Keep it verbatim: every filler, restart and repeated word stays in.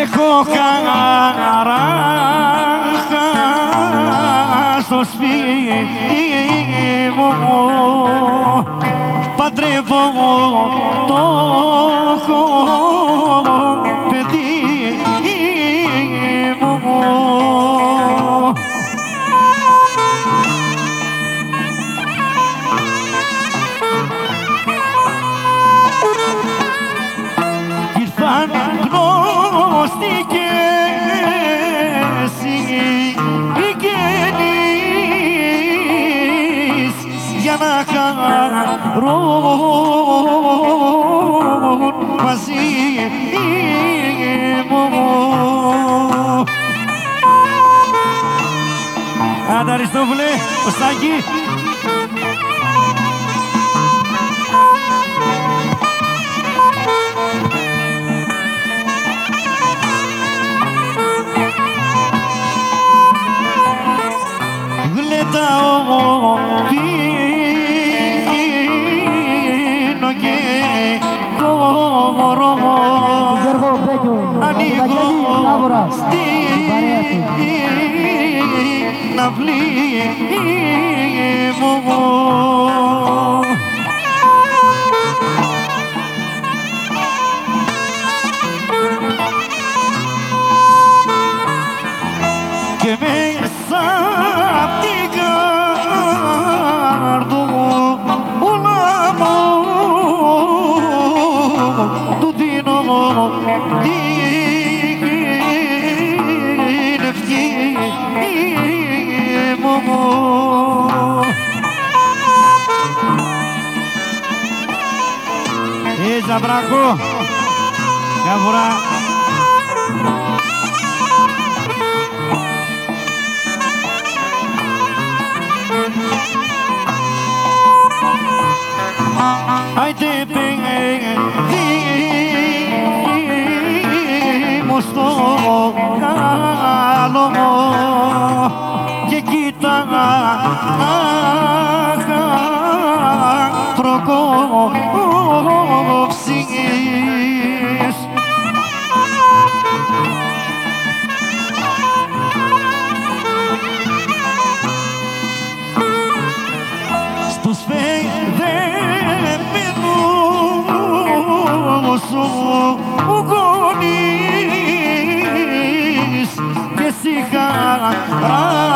έχω χαρά στο σπίτι μου, παντρεύω το παιδί μου. Ήρθαν γνωστικές συγγενείς για να χαρούν μαζί μου. Άντε Αριστόβουλε, Κωστάκη. Γλεντάω, πίνω και κορώ, ανοίγω στην αυλή μου. Και μέσα απ' την καρδούλα μου του δίνω την ευχή μου. Ε, Ζαμπράκο, μια φορά. Άιντε παιδί μου στο καλό και κοίτα προκόψεις. Στους παιδεμένους σου γονείς και εσύ χαρά